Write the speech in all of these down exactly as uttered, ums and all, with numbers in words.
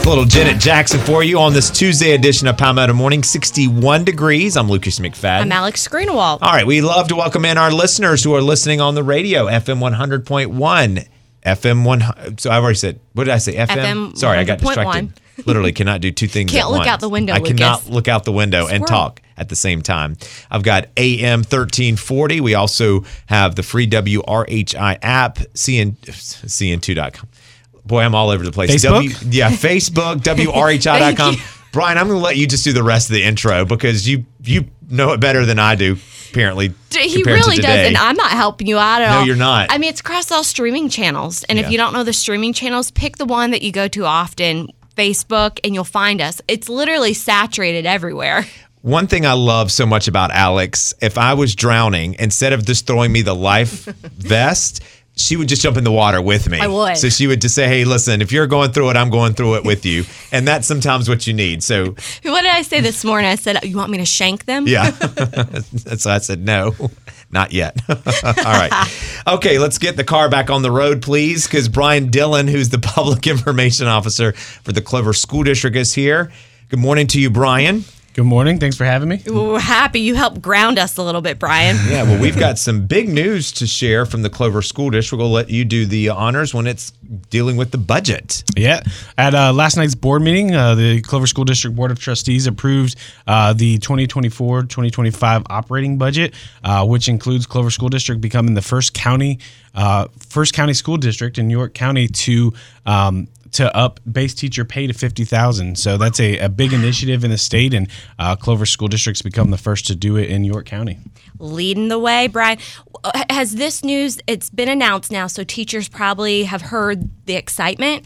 A little Janet Jackson for you on this Tuesday edition of Palmetto Morning. sixty-one degrees. I'm Lucas McFadden. I'm Alex Greenwald. All right, we love to welcome in our listeners who are listening on the radio, F M one hundred point one. F M one hundred. So I've already said, what did I say? F M? F M Sorry, I got distracted. Literally cannot do two things Can't at look once. out the window, I Lucas. cannot look out the window and Squirrel. talk at the same time. I've got A M thirteen forty. We also have the free W R H I app, C N, C N two dot com. Boy, I'm all over the place. Facebook? W, yeah, Facebook, W R H I dot com. Thank you. Brian, I'm going to let you just do the rest of the intro because you you know it better than I do, apparently. He compared to really does, today. and I'm not helping you out at No, all. you're not. I mean, it's across all streaming channels, and Yeah. if you don't know the streaming channels, pick the one that you go to often, Facebook, and you'll find us. It's literally saturated everywhere. One thing I love so much about Alex, if I was drowning, instead of just throwing me the life vest, she would just jump in the water with me. I would. So she would just say, hey, listen, if you're going through it, I'm going through it with you. And that's sometimes what you need. So, What did I say this morning? I said, you want me to shank them? yeah. So I said, no, not yet. All right. Okay, let's get the car back on the road, please, because Brian Dillon, who's the public information officer for the Clover School District, is here. Good morning to you, Brian. Good morning. Thanks for having me. We're happy you helped ground us a little bit, Brian. Yeah, well, we've got some big news to share from the Clover School District. We'll let you do the honors when it's dealing with the budget. Yeah. At uh, last night's board meeting, uh, the Clover School District Board of Trustees approved uh, the twenty twenty-four twenty twenty-five operating budget, uh, which includes Clover School District becoming the first county, uh, first county school district in York County to um, to up base teacher pay to fifty thousand dollars. So that's a, a big initiative in the state, and uh, Clover School District's become the first to do it in York County. Leading the way, Brian. Has this news, it's been announced now, so teachers probably have heard the excitement.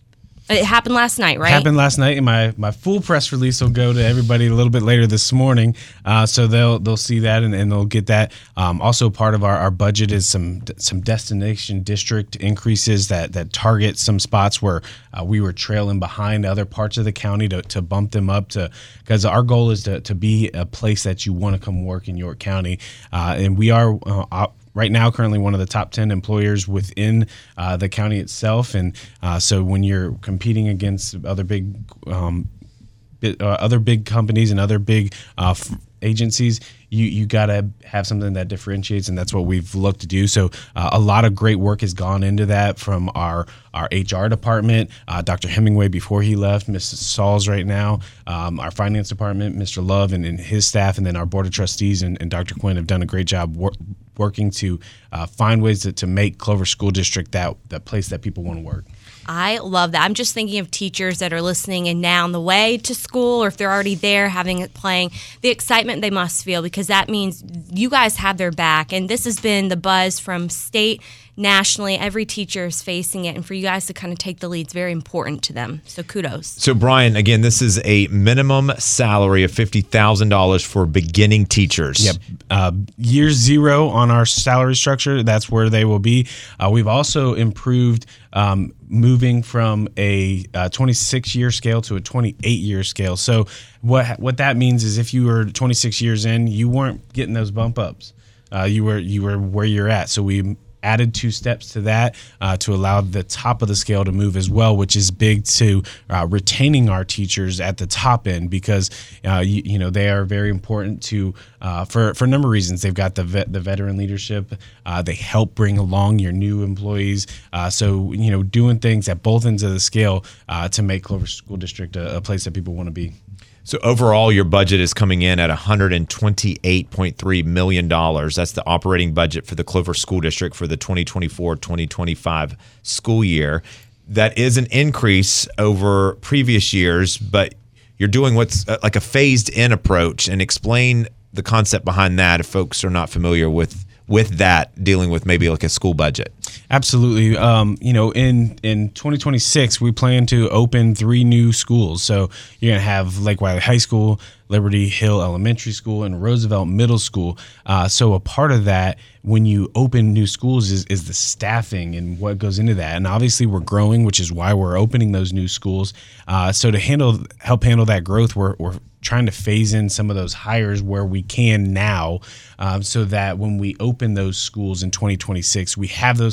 It happened last night, right? Happened last night, and my, my full press release will go to everybody a little bit later this morning, uh, so they'll they'll see that and, and they'll get that. Um, also, part of our, our budget is some some destination district increases that that target some spots where uh, we were trailing behind other parts of the county to, to bump them up to, because our goal is to, to be a place that you want to come work in York County, uh, and we are uh, op- right now, currently one of the top ten employers within uh, the county itself, and uh, so when you're competing against other big, um, bi- uh, other big companies and other big uh, f- agencies, you you gotta have something that differentiates, and that's what we've looked to do. So uh, a lot of great work has gone into that from our our H R department, uh, Doctor Hemingway before he left, Missus Sauls right now, um, our finance department, Mister Love and, and his staff, and then our board of trustees and, and Doctor Quinn have done a great job wor- working to uh, find ways to, to make Clover School District that that place that people want to work. I love that. I'm just thinking of teachers that are listening and now on the way to school, or if they're already there having it playing, the excitement they must feel, because that means you guys have their back. And this has been the buzz from state, nationally. Every teacher is facing it. And for you guys to kind of take the lead is very important to them. So kudos. So, Brian, again, this is a minimum salary of fifty thousand dollars for beginning teachers. Yep. Uh, year zero on our salary structure, that's where they will be. Uh, we've also improved um, moving from a uh, twenty-six year scale to a twenty-eight year scale. So what what that means is if you were twenty-six years in, you weren't getting those bump ups. Uh, you were you were where you're at. So we added two steps to that uh, to allow the top of the scale to move as well, which is big to uh, retaining our teachers at the top end, because uh, you, you know they are very important to uh, for for a number of reasons. They've got the vet, the veteran leadership. Uh, they help bring along your new employees. Uh, so you know doing things at both ends of the scale uh, to make Clover School District a, a place that people want to be. So overall, your budget is coming in at one hundred twenty-eight point three million dollars. That's the operating budget for the Clover School District for the twenty twenty-four twenty twenty-five school year. That is an increase over previous years, but you're doing what's like a phased-in approach. And explain the concept behind that if folks are not familiar with with that, dealing with maybe like a school budget. Absolutely. Um, you know, in, in twenty twenty-six, we plan to open three new schools. So you're going to have Lake Wiley High School, Liberty Hill Elementary School, and Roosevelt Middle School. Uh, so a part of that, when you open new schools, is, is the staffing and what goes into that. And obviously we're growing, which is why we're opening those new schools. Uh, so to handle help handle that growth, we're, we're trying to phase in some of those hires where we can now, um, so that when we open those schools in twenty twenty-six, we have those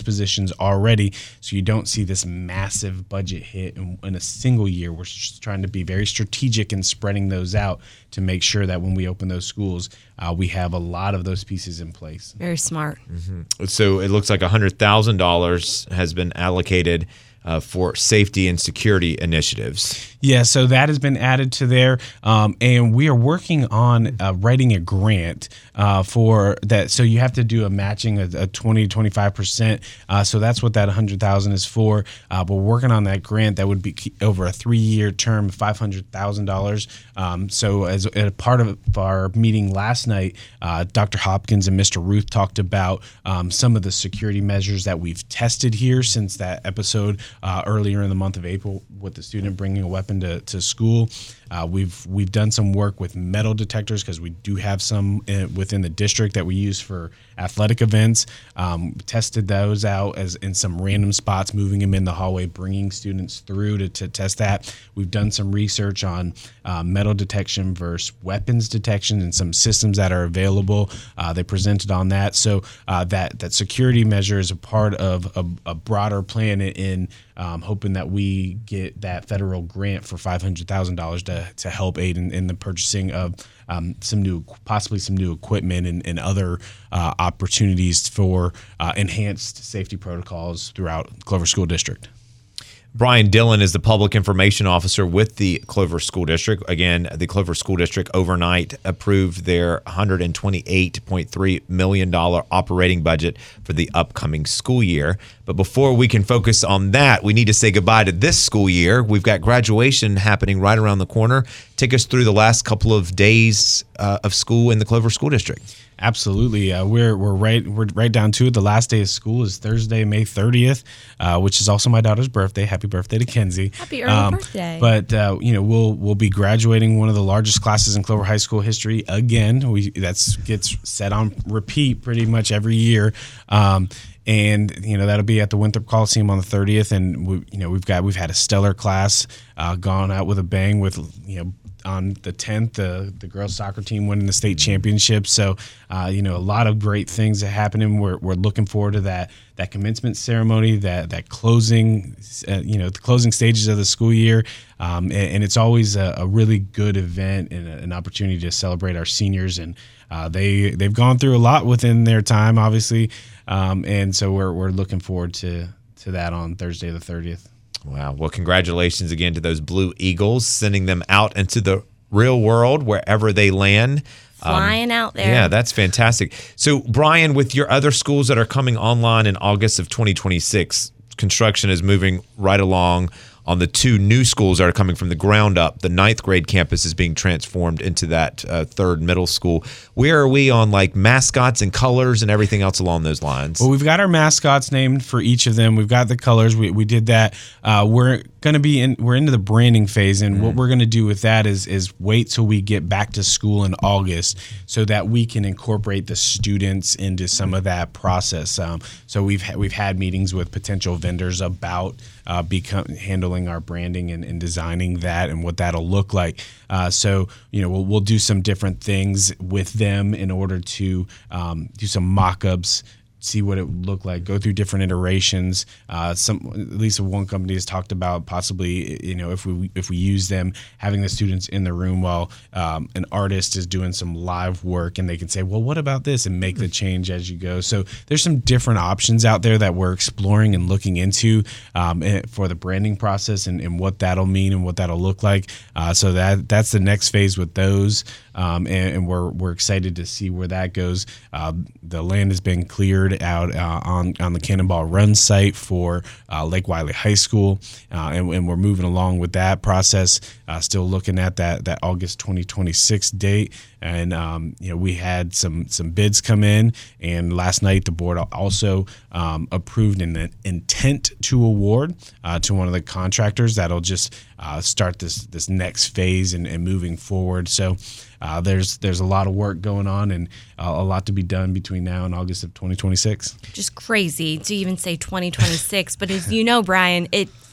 positions already, so you don't see this massive budget hit in, in a single year. We're just trying to be very strategic in spreading those out to make sure that when we open those schools, uh, we have a lot of those pieces in place. Very smart. Mm-hmm. So it looks like one hundred thousand dollars has been allocated Uh, for safety and security initiatives. Yeah, so that has been added to there, um, and we are working on uh, writing a grant uh, for that. So you have to do a matching, a, a twenty to twenty-five percent. Uh, so that's what that one hundred thousand dollars is for. Uh, but we're working on that grant that would be over a three-year term, five hundred thousand dollars. Um, so as a part of our meeting last night, uh, Doctor Hopkins and Mister Ruth talked about um, some of the security measures that we've tested here since that episode Uh, earlier in the month of April with the student bringing a weapon to, to school. Uh, we've we've done some work with metal detectors because we do have some in, within the district that we use for athletic events. Um, tested those out as in some random spots, moving them in the hallway, bringing students through to, to test that. We've done some research on uh, metal detection versus weapons detection and some systems that are available. Uh, they presented on that. So uh, that, that security measure is a part of a, a broader plan in um, hoping that we get that federal grant for five hundred thousand dollars to, to help aid in, in the purchasing of um, some new, possibly some new equipment and, and other uh, opportunities for uh, enhanced safety protocols throughout Clover School District. Brian Dillon is the public information officer with the Clover School District. Again, the Clover School District overnight approved their one hundred twenty-eight point three million dollars operating budget for the upcoming school year. But before we can focus on that, we need to say goodbye to this school year. We've got graduation happening right around the corner. Take us through the last couple of days uh, of school in the Clover School District. Absolutely, uh, we're we're right we're right down to it. The last day of school is Thursday, May thirtieth, uh, which is also my daughter's birthday. Happy birthday to Kenzie! Happy early um, birthday! But uh, you know, we'll we'll be graduating one of the largest classes in Clover High School history again. We that's gets set on repeat pretty much every year. Um, And you know that'll be at the Winthrop Coliseum on the thirtieth, and we, you know we've got we've had a stellar class, uh, gone out with a bang. With you know on the tenth, the the girls soccer team winning the state championship. So uh, you know a lot of great things are happening. We're we're looking forward to that that commencement ceremony, that that closing, uh, you know the closing stages of the school year, um, and, and it's always a, a really good event and a, an opportunity to celebrate our seniors. And uh, they they've gone through a lot within their time, obviously. Um, and so we're we're looking forward to to that on Thursday the thirtieth. Wow. Well, congratulations again to those Blue Eagles, sending them out into the real world wherever they land. Flying um, out there. Yeah, that's fantastic. So, Brian, with your other schools that are coming online in August of twenty twenty-six, construction is moving right along on the two new schools that are coming from the ground up. The ninth grade campus is being transformed into that uh, third middle school. Where are we on like mascots and colors and everything else along those lines? Well, we've got our mascots named for each of them. We've got the colors. We we did that. Uh, we're going to be in. We're into the branding phase, and mm-hmm. what we're going to do with that is is wait till we get back to school in August, so that we can incorporate the students into some of that process. Um, so we've ha- we've had meetings with potential vendors about uh, become handling our branding and, and designing that and what that'll look like. Uh, so, you know, we'll, we'll do some different things with them in order to um, do some mock-ups, see what it would look like, go through different iterations. Uh, some, at least one company has talked about possibly, you know, if we if we use them, having the students in the room while um, an artist is doing some live work, and they can say, well, what about this, and make the change as you go. So there's some different options out there that we're exploring and looking into um, for the branding process and, and what that'll mean and what that'll look like. Uh, so that that's the next phase with those. Um, and, and we're we're excited to see where that goes. Uh, the land has been cleared out uh, on on the Cannonball Run site for uh, Lake Wiley High School, uh, and, and we're moving along with that process. Uh, still looking at that that August twenty twenty-six date, and um, you know we had some some bids come in, and last night the board also um, approved an intent to award uh, to one of the contractors that'll just uh, start this this next phase and, and moving forward. So. Uh, there's there's a lot of work going on and uh, a lot to be done between now and August of twenty twenty-six. Just crazy to even say twenty twenty-six, but as you know, Brian, it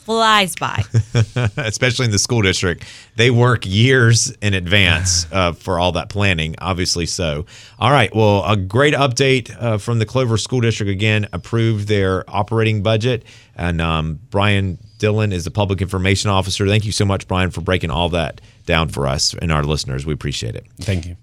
flies by. Especially in the school district. They work years in advance uh, for all that planning, obviously so. All right, well, a great update uh, from the Clover School District. Again, approved their operating budget. And um, Brian Dillon is the Public Information Officer. Thank you so much, Brian, for breaking all that down for us and our listeners. We appreciate it. Thank you.